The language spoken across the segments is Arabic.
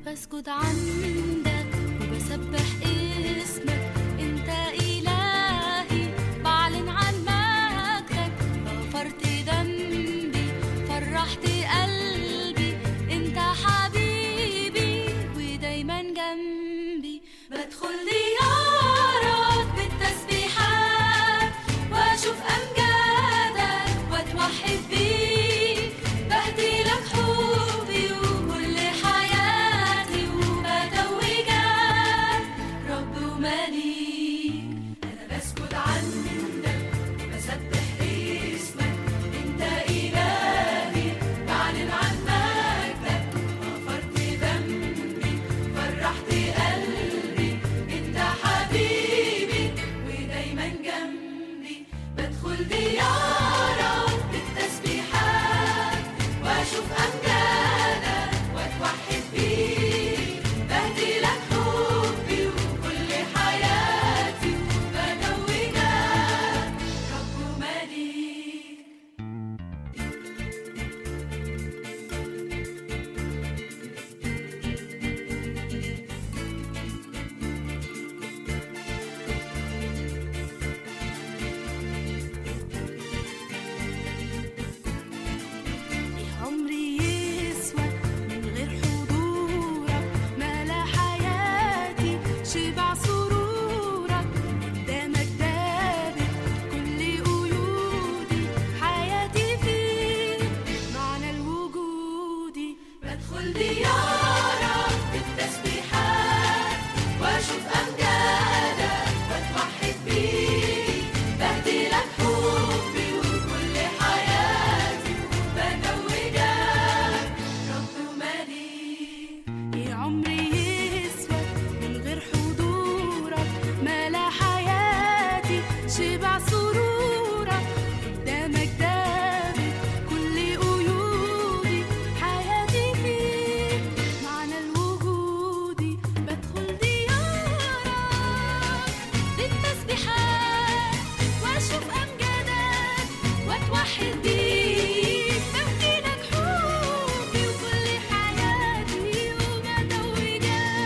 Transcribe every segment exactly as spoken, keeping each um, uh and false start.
بسجد عندك وبسبح اسمك، انت الهي بعلن عن مجدك. غفرت ذنبي فرحت قلبي، انت حبيبي ودايما جنبي. بدخل ديارك بالتسبيحات واشوف امجادك واتوحد بيك، بهدي لك حبي وكل حياتي وبتوجك رب ومليك. انا بسجد عندك بسبح اسمك، انت الهي بعلن عن مجدك. غفرت ذنبي فرحت قلبي، انت حبيبي ودايما جنبي. بدخل ديارك بالتسبيحات واشوف امجادك واتوحد بيك، بهدي لك حبي وكل حياتي وبتوجك رب ومليك. عمري يسوى من غير حضورك، ملا حياتي شبع سرورك. قدامك دابت كل قيودي، حياتي فيك معنى الوجودي. بدخل ديارك بالتسبيحات واشوف امجادك واتوحد بيك، بهدي لك حبي وكل حياتي وبتوجك رب ومليك. يا عمري يسوى من غير حضورك، ملا حياتي شبع سرورك. قدامك دابت كل قيودي، حياتي فيك معنى الوجودي. بدخل ديارك بالتسبيحات واشوف امجادك واتوحد بيك، بهدي لك حبي وكل حياتي وبتوجك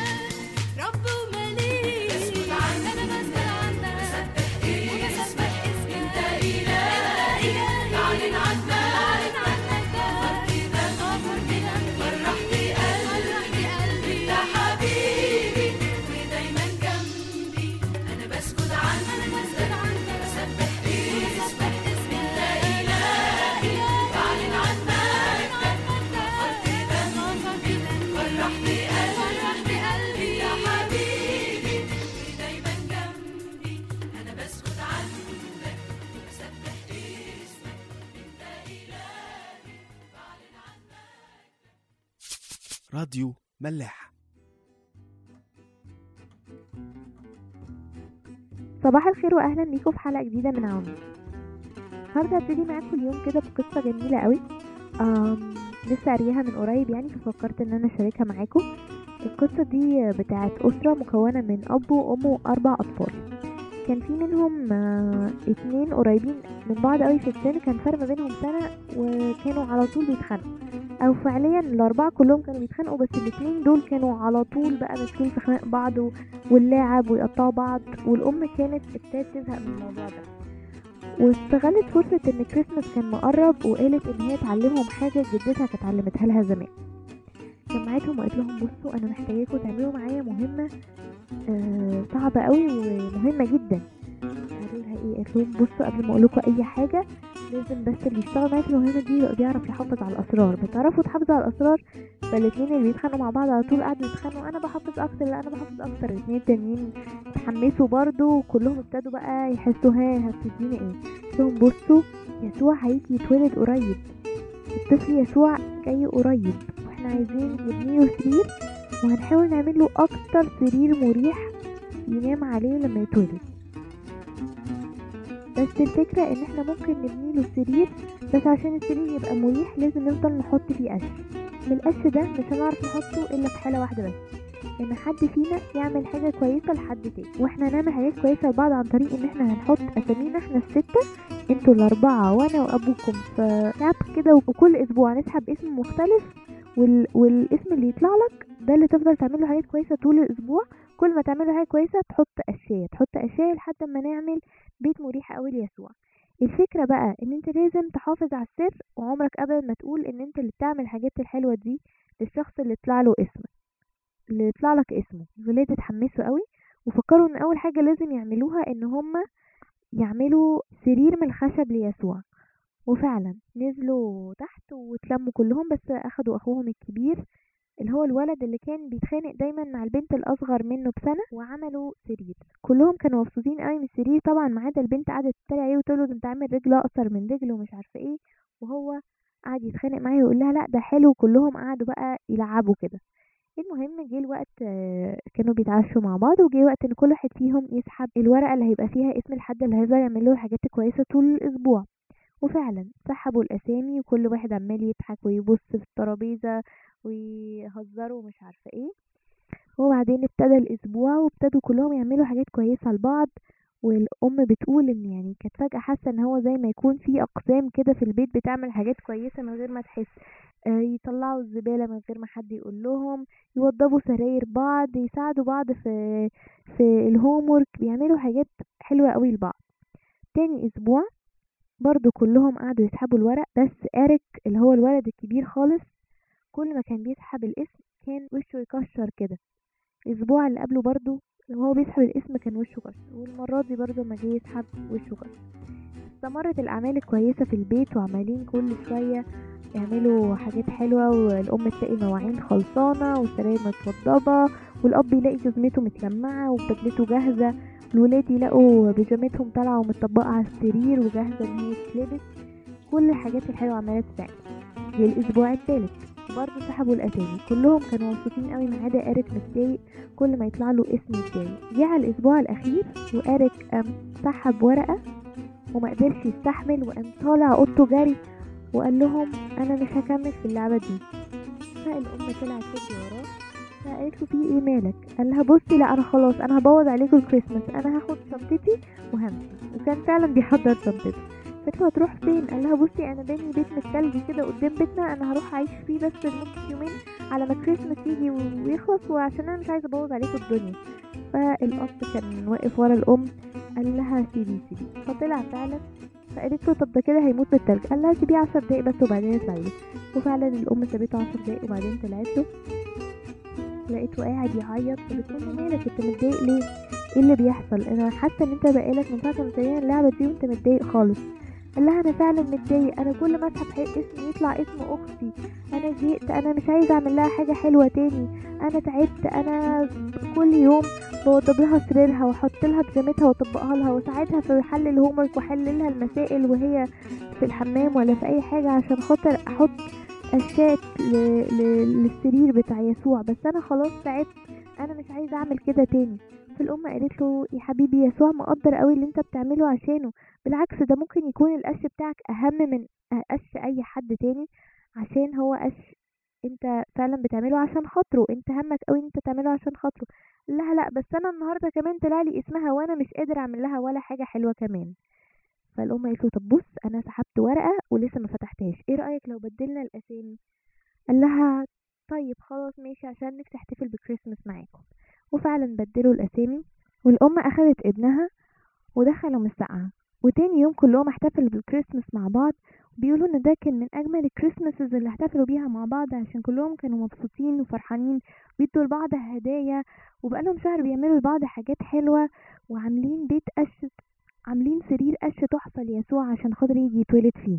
رب ومليك. بسجد عندك انا بسجد عندك بسبح اسمك، انت الهي بعلن عن مجدك. غفرت ذنبي فرحت قلبي، انت حبيبي ودايما جنبي. انا بسجد عندك بسبح اسمك، انت الهي بعلن عن مجدك. غفرت ذنبي فرحت قلبي، انت حبيبي ودايما جنبي. انا بسجد عندك بسبح اسمك، انت الهي بعلن عن مجدك. راديو ملاح. صباح الخير واهلا بيكم في حلقه جديده من عوني. النهارده هبتدي معاكم اليوم كده بقصه جميله قوي، أم لسه قاريها من قريب يعني، ففكرت ان انا اشاركها معاكم. القصه دي بتاعت اسره مكونه من اب وام واربع اطفال. كان في منهم آه، اتنين قريبين من بعض قوي في السن، كان فرق ما بينهم سنه وكانوا على طول بيتخانقوا، او فعليا الاربعه كلهم كانوا بيتخانقوا، بس الاتنين دول كانوا على طول بقى ماسكين في خناق بعض واللعب ويقطعوا بعض. والام كانت ابتدت تزهق من الموضوع ده، واستغلت فرصه ان كريسماس كان مقرب، وقالت ان هي تعلمهم حاجه جدتها كانت علمتها لها زمان. جمعتهم وقالت لهم بصوا انا محتاجاكم تعملوا معايا مهمه آه صعبه قوي ومهمه جدا. قالوا لها ايه؟ قالت لهم بصوا قبل ما اقول لكم اي حاجه لازم بس اللي يشتغل معايا في المهمه دي يبقى بيعرف يحافظ على الاسرار. بتعرفوا تحافظوا على الاسرار؟ فالاثنين اللي بيتخانقوا مع بعض على طول قعدوا يتخانقوا، انا بحافظ اكتر، لا انا بحافظ اكتر. الاثنين التانيين اتحمسوا برضو، وكلهم ابتدوا بقى يحسوا ها هتدينا ايه. قلت لهم بصوا يسوع هيجي يتولد قريب، الطفل يسوع جاي قريب، واحنا عايزين نبني له سرير وهنحاول نعمل له اكتر سرير مريح ينام عليه لما يتولد. بس الفكرة ان احنا ممكن نبني له سرير، بس عشان السرير يبقى مريح لازم نفضل نحط فيه قش. من القش ده مش هنعرف نحطه الا في حالة واحدة بس، ان حد فينا يعمل حاجة كويسة لحد تاني، واحنا نعمل حاجات كويسة لبعض عن طريق ان احنا هنحط اسامينا احنا الستة، انتوا الاربعة وانا وابوكم، في لعب كده، وكل اسبوع نسحب اسم مختلف وال... والاسم اللي يطلع لك ده اللي تفضل تعمل له حاجات كويسه طول الاسبوع. كل ما تعمل له حاجه كويسه تحط اشياء تحط اشياء لحد ما نعمل بيت مريح قوي ليسوع. الفكره بقى ان انت لازم تحافظ على السر، وعمرك ابدا ما تقول ان انت اللي بتعمل الحاجات الحلوه دي للشخص اللي طلع له اسم اللي يطلع لك اسمه. الولاد اتحمسوا قوي وفكروا ان اول حاجه لازم يعملوها ان هم يعملوا سرير من الخشب ليسوع. وفعلا نزلوا تحت واتلموا كلهم، بس اخدوا اخوهم الكبير اللي هو الولد اللي كان بيتخانق دايما مع البنت الاصغر منه بسنه، وعملوا سرير. كلهم كانوا مبسوطين قوي من السرير طبعا، ما عدا البنت قعدت تتريق عليه وتقول له ده انت عامل رجل اقصر من رجله ومش عارفه ايه، وهو قعد يتخانق معايا ويقول لها لا ده حلو. كلهم قعدوا بقى يلعبوا كده. المهم جه الوقت، آه، كانوا بيتعشوا مع بعض، وجه وقت ان كل واحد فيهم يسحب الورقه اللي هيبقى فيها اسم الحد اللي هيقدر يعمل له الحاجات الكويسه طول الاسبوع. وفعلا سحبوا الاسامي، وكل واحد عمال يضحك ويبص في الترابيزه ويهزروا ومش عارفه ايه. وبعدين ابتدى الاسبوع وابتدوا كلهم يعملوا حاجات كويسه لبعض. والام بتقول ان يعني كانت فجاه حاسه ان هو زي ما يكون في اقزام كده في البيت بتعمل حاجات كويسه من غير ما تحس. آه، يطلعوا الزباله من غير ما حد يقول لهم، يوضبوا سراير بعض، يساعدوا بعض في في الهوم ورك، بيعملوا حاجات حلوه قوي لبعض. تاني اسبوع برضو كلهم قعدوا يسحبوا الورق، بس إريك اللي هو الولد الكبير خالص كل ما كان بيسحب الاسم كان وشه يكشر كده. الاسبوع اللي قبله برضو وهو بيسحب الاسم كان وشه كشر، والمرة دي برضو ما جه يسحب وشه كشر. استمرت الأعمال الكويسة في البيت، وعمالين كل شوية يعملوا حاجات حلوة، والأم تلاقي مواعين خلصانة والسراير متوضبة، والأب يلاقي جزمته متلمعة وبدلته جاهزة، الولاد يلاقوا بيجامتهم طالعة ومتطبقة على السرير وجاهزة ان هي تتلبس. كل الحاجات الحلوة عمالة تتعمل. جه الأسبوع التالت برضه سحبوا الأسامي، كلهم كانوا مبسوطين قوي ما عدا إريك متضايق، كل ما يطلع له اسم يتضايق. جه على الأسبوع الأخير وإريك قام سحب ورقة وما قدرش يستحمل، وقام طالع اوضته جري وقال لهم انا مش هكمل في اللعبه دي. فالام طلعت تجري وراه، فقالت له في ايه مالك؟ قال لها بصي لا انا خلاص انا هبوظ عليكم الكريسماس، انا هاخد شنطتي وهمشي. وكان فعلا بيحضر شنطته. قالت له هتروح فين؟ قال لها بصي انا باني بيت متلجي كده قدام بيتنا، انا هروح اعيش فيه بس لمده يومين على ما كريسماس يجي ويخلص، وعشان انا مش عايزه ابوظ عليكم الدنيا. فالاب كان واقف ورا الام، قال لها سيبي سيبي. فطلع فعلا. فقالت له طب ده كده هيموت بالتلج. قال لها سيبيه عشر دقايق بس وبعدين اطلعي له. وفعلا الام سابته عشر دقايق وبعدين طلعت له، لقيته قاعد يعيط. فبتقول له مالك انت متضايق ليه؟ ايه اللي بيحصل؟ انا حاسه ان انت بقالك من ساعه ما ابتدينا اللعبه دي وانت متضايق خالص. قال لها انا فعلا متضايق، انا كل ما اسحب اسمي يطلع اسم اختي، انا زهقت، انا مش عايزه اعمل لها حاجه حلوه تاني، انا تعبت، انا كل يوم بوضب لها سريرها واحط لها بيجامتها واطبقها لها واساعدها في حل الهوم ورك واحل لها المسائل وهي في الحمام ولا في اي حاجه عشان خاطر احط اشياء ل- ل- للسرير بتاع يسوع، بس انا خلاص تعبت، انا مش عايزه اعمل كده تاني. فالام قالت له يا حبيبي يسوع مقدر قوي اللي انت بتعمله عشانه، بالعكس ده ممكن يكون القش بتاعك اهم من قش اي حد تاني، عشان هو قش انت فعلا بتعمله عشان خاطره، انت همك قوي انت تعمله عشان خاطره. قال لها لا بس انا النهارده كمان طلع لي اسمها وانا مش قادر اعمل لها ولا حاجه حلوه كمان. فالام قالت له طب بص انا سحبت ورقه ولسه ما فتحتهاش، ايه رايك لو بدلنا الاسامي؟ قال لها طيب خلاص ماشي عشان نفسي احتفل بكريسماس معاكم. وفعلا بدلوا الاسامي، والام اخدت ابنها ودخلوا مسقعة. وتاني يوم كلهم احتفلوا بالكريسماس مع بعض، بيقولوا ان ده كان من اجمل الكريسماسز اللي احتفلوا بيها مع بعض، عشان كلهم كانوا مبسوطين وفرحانين بيدوا لبعض هدايا، وبقالهم شهر بيعملوا لبعض حاجات حلوة، وعاملين بيت قش، عاملين سرير قش تحفة ليسوع عشان خاطر يجي يتولد فيه.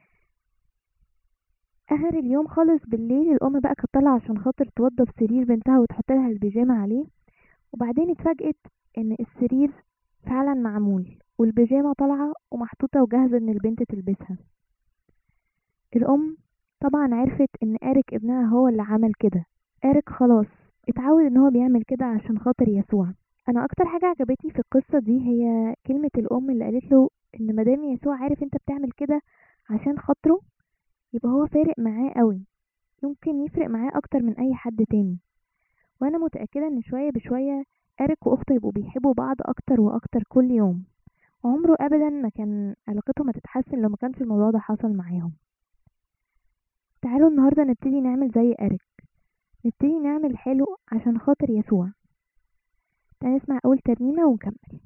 اخر اليوم خالص بالليل الام بقى كانت طالعه عشان خاطر توضب سرير بنتها وتحط لها البيجامه عليه، وبعدين اتفاجئت ان السرير فعلا معمول والبيجامه طالعه ومحطوطه وجاهزه ان البنت تلبسها. الام طبعا عرفت ان إريك ابنها هو اللي عمل كده. إريك خلاص اتعود ان هو بيعمل كده عشان خاطر يسوع. انا اكتر حاجه عجبتني في القصه دي هي كلمه الام اللي قالت له ان مادام يسوع عارف انت بتعمل كده عشان خاطره، يبقى هو فارق معاه قوي، يمكن يفرق معاه اكتر من اي حد تاني. وانا متأكدة ان شوية بشوية إريك واخته يبقوا بيحبوا بعض اكتر واكتر كل يوم، وعمره ابدا ما كان علاقتهم هتتحسن لو ما كانش الموضوع ده حصل معاهم. تعالوا النهاردة نبتدي نعمل زي إريك، نبتدي نعمل حلو عشان خاطر يسوع. تعالوا نسمع أول ترنيمة ونكمل.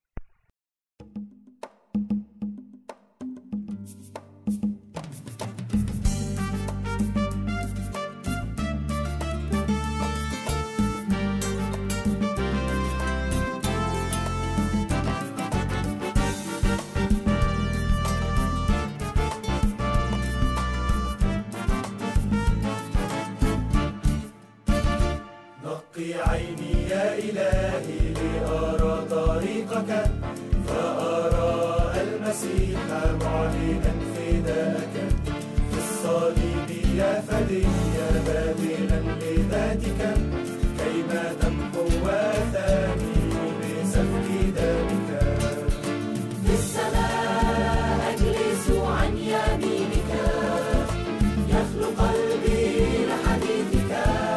نقي عيني يا إلهي لأرى طريقك، فأرى المسيح معلنا فداءك في الصليب يا فدي باذلا لذاتك، كيما تمحو آثامي بسفك دمك. في السماء أجلس عن يمينك، يخلو قلبي لحديثك،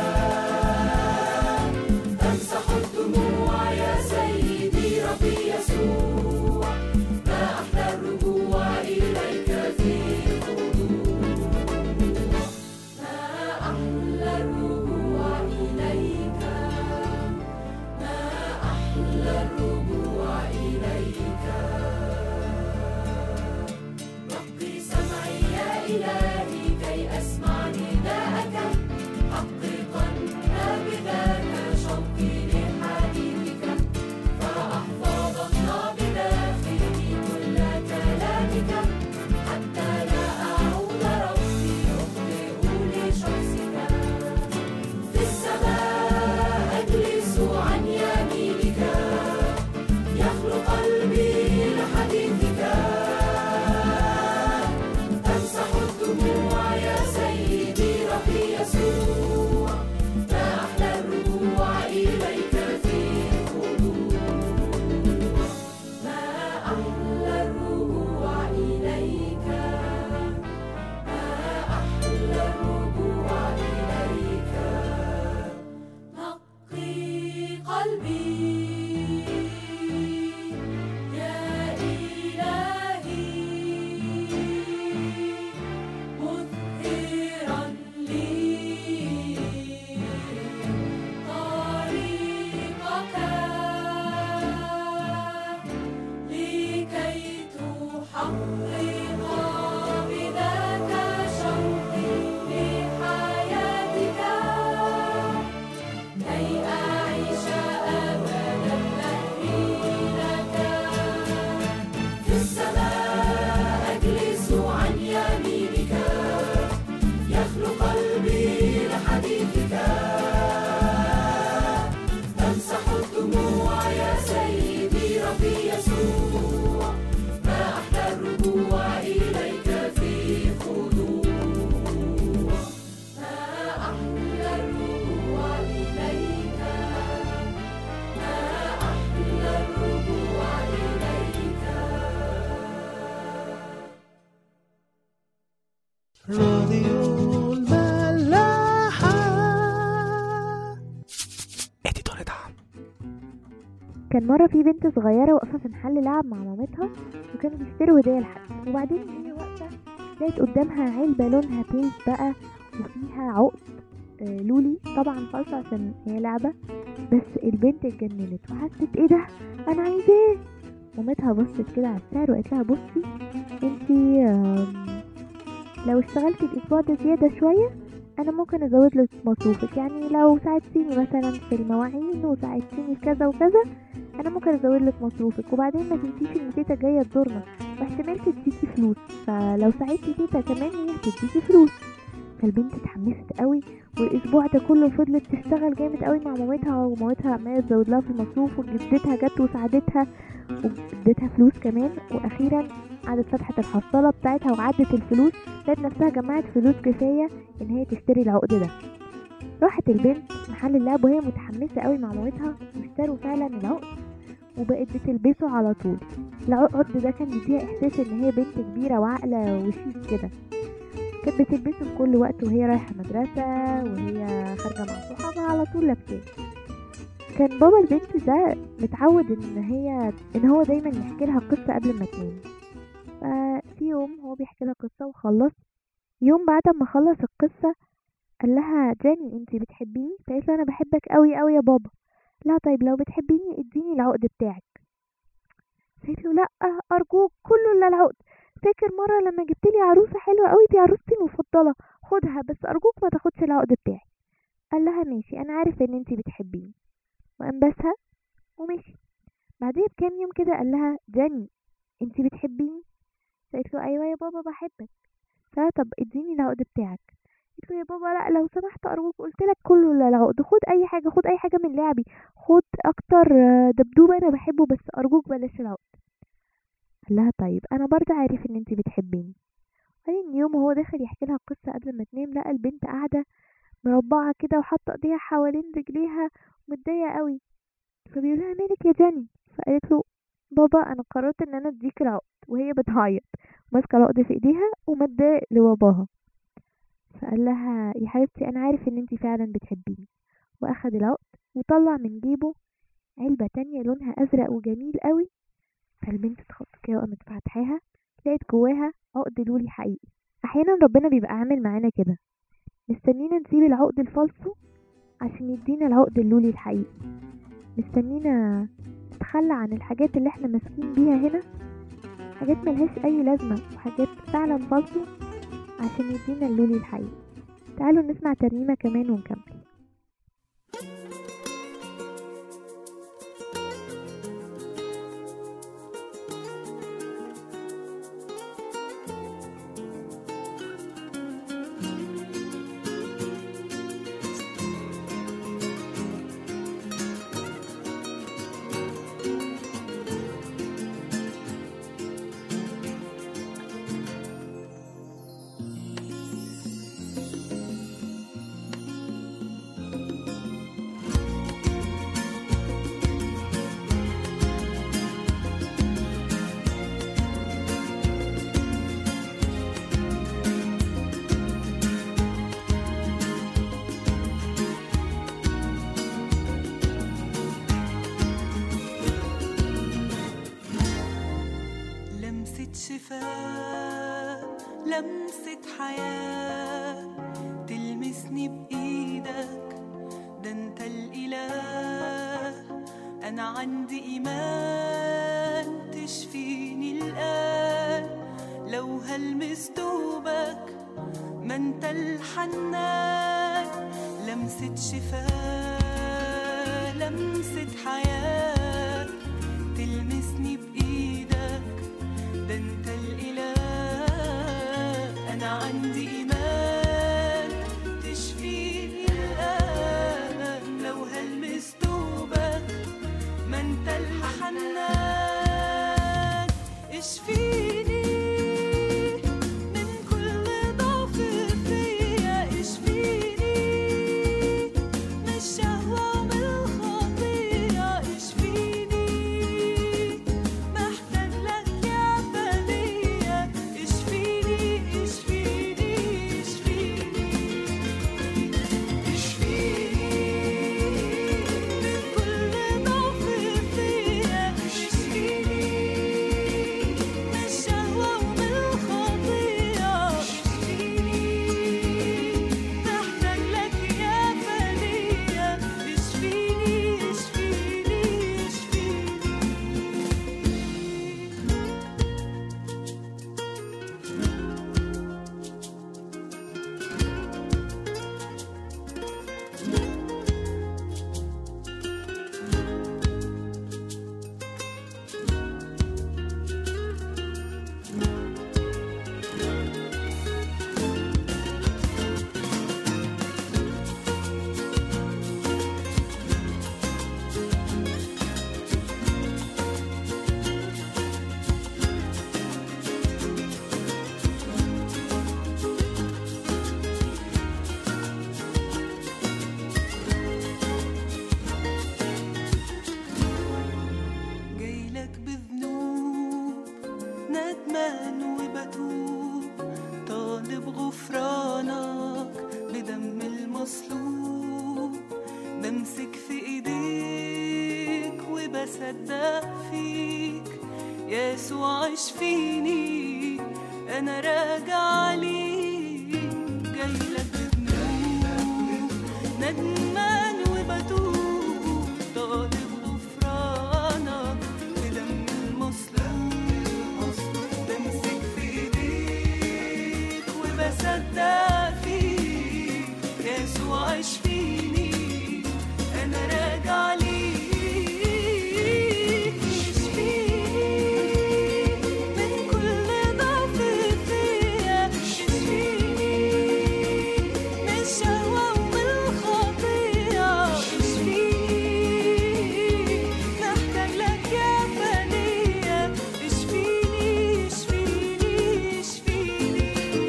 تمسح الدموع يا سيدي ربي يسوع، ما أحلى الرجوع إليك في خضوع، ما أحلى الرجوع إليك، ما أحلى الرجوع إليك. نقي سمعي يا إلهي كي أسمع نداءك، حققا بذاك شوقي لحديثك، فأحفظن بداخلي كل كلامك، حتى لا أعود ربي أخطئ لشخصك. في السماء أجلس عن يمينك، يخلو قلبي لحديثك، تمسح الدموع يا سيدي ربي يسوع، ما أحلى الرجوع إليك في خضوع، ما أحلى الرجوع إليك، ما أحلى الرجوع إليك. نقي قلبي يا إلهي، مظهرا لي طريقك، لكي تحقق بذاك شوقي لحياتك، كي أعيش أبدا نهري لك. في السماء أجلس عن يمينك، يخلو قلبي لحديثك، تمسح الدموع يا سيدي ربي يسوع، ما أحلى الرجوع إليك في خضوع، ما أحلى الرجوع إليك، ما أحلى الرجوع إليك. راديو الملاحة. اديتور دعم. كان مرة في بنت صغيرة واقفة في محل لعب مع مامتها، وكانوا بيشتروا هدية لحد، وبعدين وهي واقفة لقيت قدامها علبة لونها بينك بقى وفيها عقد آه، لولي، طبعا فالصة عشان هي لعبة، بس البنت اتجننت وحست ايه ده انا عايزاه. مامتها بصت كده على السعر وقالت لها بصي انتي آم، لو اشتغلتي الاسبوع ده زيادة شوية انا ممكن ازود لك مصروفك، يعني لو ساعدتيني مثلا في المواعين وساعدتيني في كذا وكذا انا ممكن ازود لك مصروفك، وبعدين ما تنسيش ان تيتا جايه تزورنا واحتمال تديكي فلوس، فلو ساعدتي تيتا كمان هي هتديكي فلوس. فالبنت اتحمست قوي، والاسبوع ده كله فضلت تشتغل جامد قوي مع مامتها، ومامتها عماله تزود لها في المصروف، وجدتها جت وساعدتها واديتها فلوس كمان، واخيرا قعدت فتحت الحصاله بتاعتها وعدت الفلوس، لقت نفسها جمعت فلوس كفايه ان هي تشتري العقد ده. راحت البنت محل اللعب وهي متحمسه قوي مع مامتها، واشتروا فعلا العقد وبقت بتلبسه على طول. العقد ده كان بيديها احساس ان هي بنت كبيره وعاقله وشيك كده، كانت بتلبسه في كل وقت وهي رايحه مدرسه وهي خارجه مع صحابها على طول لابساه. كان بابا البنت ده متعود ان هي ان هو دايما يحكي لها قصه قبل ما تنام، ففي يوم هو بيحكي لها قصه وخلص يوم بعد ما خلص القصة قال لها جاني انتي بتحبيني؟ فقالت له انا بحبك قوي قوي يا بابا. لا طيب لو بتحبيني اديني العقد بتاعك. قالت له لا ارجوك كله الا العقد، فاكر مرة لما جبت لي عروسة حلوة قوي؟ دي عروستي المفضلة، خدها بس ارجوك ما تاخدش العقد بتاعي. قال لها ماشي انا عارف ان انتي بتحبيني، وانبسها ومشي. بعدها بكام يوم كده قال لها جاني انتي بتحبيني؟ قالت له ايوه يا بابا بحبك. فقال طب اديني العقد بتاعك. قلت له يا بابا لا لو سمحت ارجوك قلت لك كله لا العقد، خد اي حاجه، خد اي حاجه من لعبي، خد اكتر آه، دبدوب انا بحبه، بس ارجوك بلاش العقد. قال لها طيب انا برضه عارف ان انتي بتحبيني. بعدين يوم وهو داخل يحكي لها القصه قبل ما تنام لقى البنت قاعده مربعه كده وحاطه ايديها حوالين رجليها ومتضايقه قوي. فبيقول لها مالك يا جاني؟ فقالت له بابا انا قررت ان انا اديك العقد، وهي بتعيط ماسكه العقد في ايديها ومداه لباباها. فقال لها يا حبيبتي انا عارف ان انتي فعلا بتحبيني، واخد العقد وطلع من جيبه علبة تانية لونها ازرق وجميل قوي. فالبنت اتخضت كده وقامت فاتحاها لقيت جواها عقد لولي حقيقي. احيانا ربنا بيبقى عامل معانا كده، مستنينا نسيب العقد الفالصو عشان يدينا العقد اللولي الحقيقي، مستنينا نتخلى عن الحاجات اللي احنا ماسكين بيها هنا، حاجات ملهاش اي لازمة وحاجات فعلا فالصو، عشان يدينا اللولي الحقيقي. تعالوا نسمع ترنيمة كمان ونكمل. شفاء لمسة حياة تلمسني بإيدك، ده انت الإله. أنا عندي إيمان تشفيني الآن لو هلمس دوبك، ما انت الحنان. لمسة شفاء لمسة حياة تلمسني بإيدك، ده انت الإله. أنا عندي إيمان تشفيني الآن لو هلمس دوبك، ما انت الحنان. اشفيني من كل ضعف فيا، اشفيني من الشهوة ومن الخطية، اشفيني محتاج لك يا فدية. اشفيني اشفيني اشفيني اشفيني من كل ضعف فيا، اشفيني من الشهوة ومن الخطية، اشفيني محتاج لك يا فدية. اشفيني اشفيني اشفيني. جايلك بذنوب ندمان وبتوب، طالب غفرانك بدم المصلوب. بمسك في ايديك وبصدق فيك، يسوع اشفيني انا راجع ليك. يسوع اشفيني أنا راجع ليك اشفيني من كل ضعف فيا اشفيني من الشهوة ومن الخطية اشفيني محتاج لك يا فدية اشفيني اشفيني اشفيني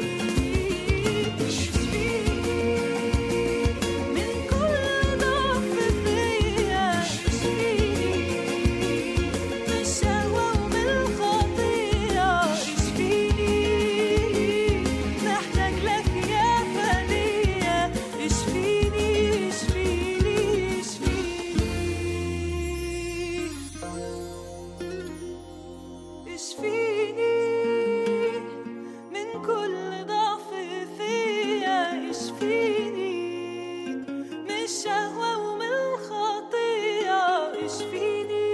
من كل ضعف فيا اشفيني من الشهوة ومن الخطية اشفيني محتاج لك يا فدية اشفيني اشفيني اشفيني اشفيني من كل ضعف فيا اشفيني من الشهوة ومن الخطية اشفيني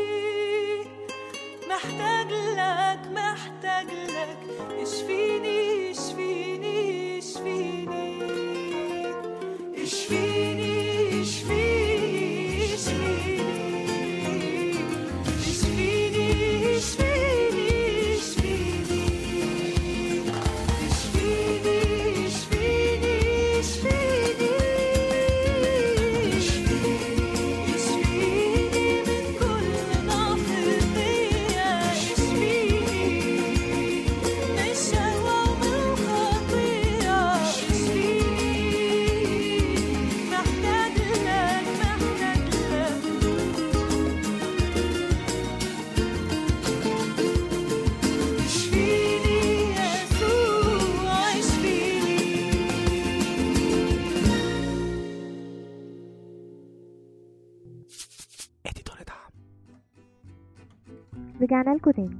محتاج لك محتاج لك اشفيني اشفيني اشفيني اشفيني اشفيني اشفيني اشفيني اشفيني اشفيني اشفيني اشفيني اشفيني من كل ضعف فيا اشفيني من الشهوة ومن الخطية اشفيني محتاج لك محتاج لك اشفيني يسوع اشفيني اديتور دعم. رجعنا لكم تاني.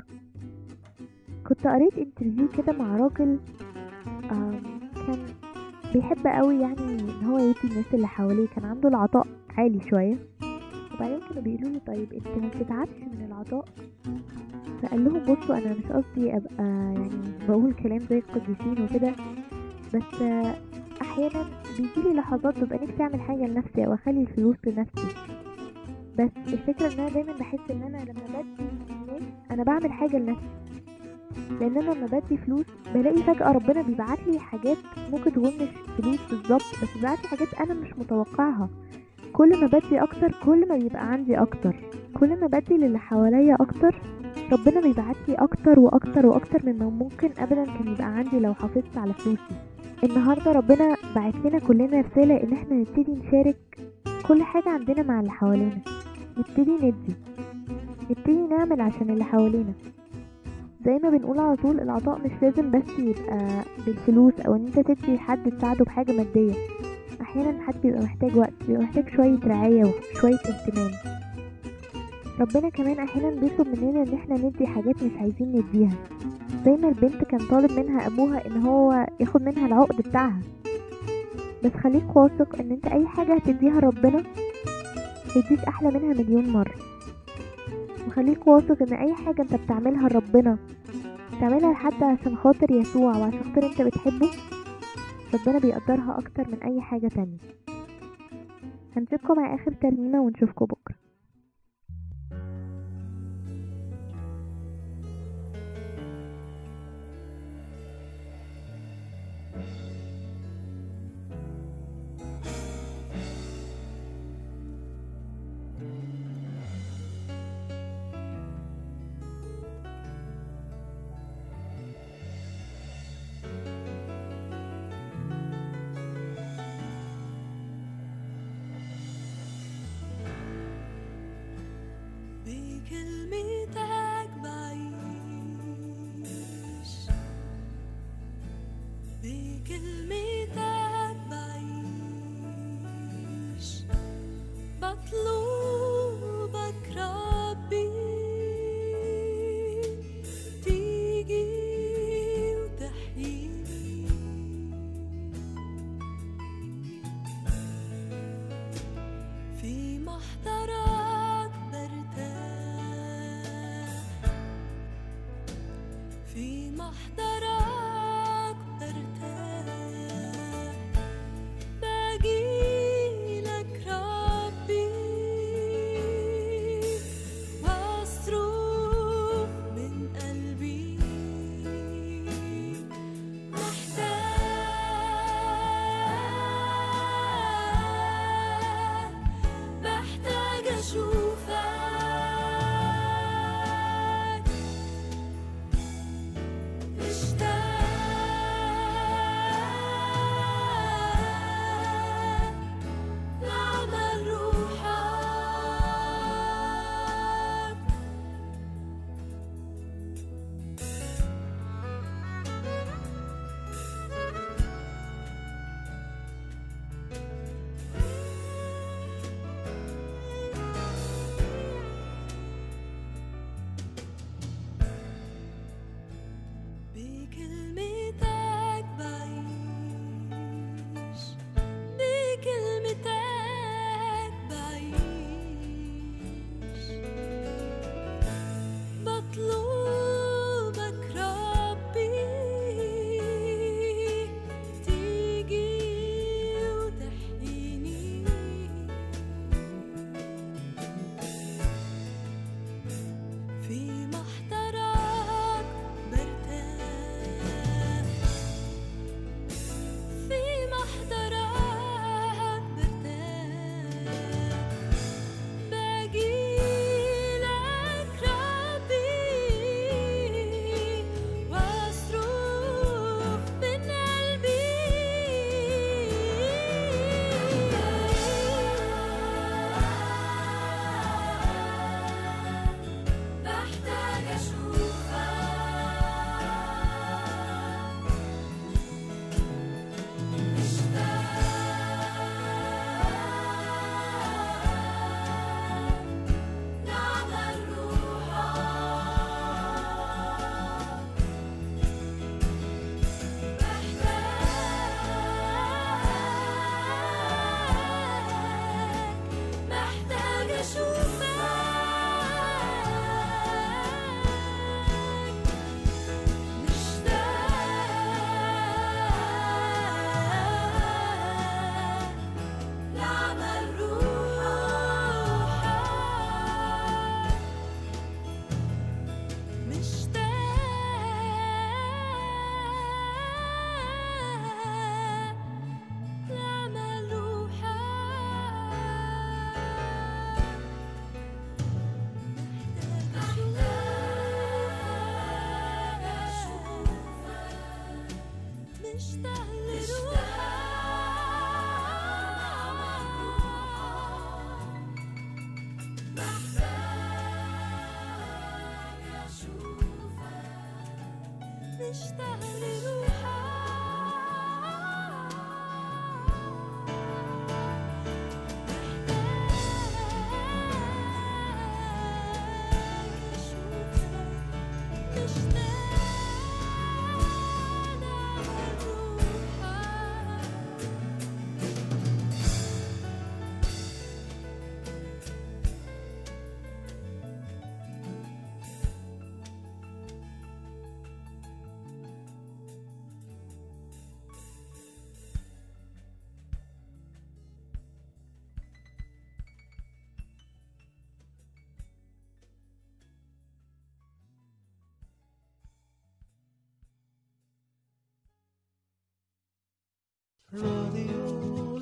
كنت قريت انترفيو كده مع راجل آم، كان بيحب قوي يعني ان هو يدي الناس اللي حواليه، كان عنده العطاء عالي شوية. وبعدين كانوا بيقولوا له طيب انت ما بتتعبش من العطاء؟ فقال لهم بصوا انا مش قصدي ابقى يعني بقول كلام زي القديسين وكده، بس آه، احيانا بيجيلي لحظات ببقى نفسي اعمل حاجة لنفسي او اخلي الفلوس لنفسي، بس الفكرة ان انا دايما بحس ان انا لما بدي الناس انا بعمل حاجة لنفسي، لان انا لما بدي فلوس بلاقي فجأة ربنا بيبعت لي حاجات ممكن تكون مش فلوس بالظبط، بس بيبعت لي حاجات انا مش متوقعها. كل ما بدي اكتر كل ما بيبقى عندي اكتر، كل ما بدي للي حواليا اكتر ربنا بيبعت لي اكتر واكتر واكتر مما ممكن ابدا كان يبقى عندي لو حافظت على فلوسي. النهارده ربنا بعت لنا كلنا رسالة ان احنا نبتدي نشارك كل حاجة عندنا مع اللي حوالينا، نبتدي ندي، نبتدي نعمل عشان اللي حوالينا. زي ما بنقول على طول العطاء مش لازم بس يبقى بالفلوس او ان انت تدي لحد تساعده بحاجة مادية، احيانا حد بيبقى محتاج وقت، بيبقى محتاج شوية رعاية وشوية اهتمام. ربنا كمان احيانا بيطلب مننا ان احنا ندي حاجات مش عايزين نديها، زي ما البنت كان طالب منها ابوها ان هو ياخد منها العقد بتاعها. بس خليك واثق ان انت اي حاجة هتديها ربنا هيديك احلى منها مليون مرة، وخليك واثق ان اي حاجة انت بتعملها لربنا تعملها لحد عشان خاطر يسوع وعشان خاطر انت بتحبه، ربنا بيقدرها اكتر من اي حاجة تانية. هنسيبكم مع اخر ترنيمة ونشوفكم بكرة. بكلمتك بعيش، بكلمتك بعيش، بطلبك ربي تيجي وتحييني، في محضرك برتاح، في محضرك برتاح، باجي مشتاق لروحك راديو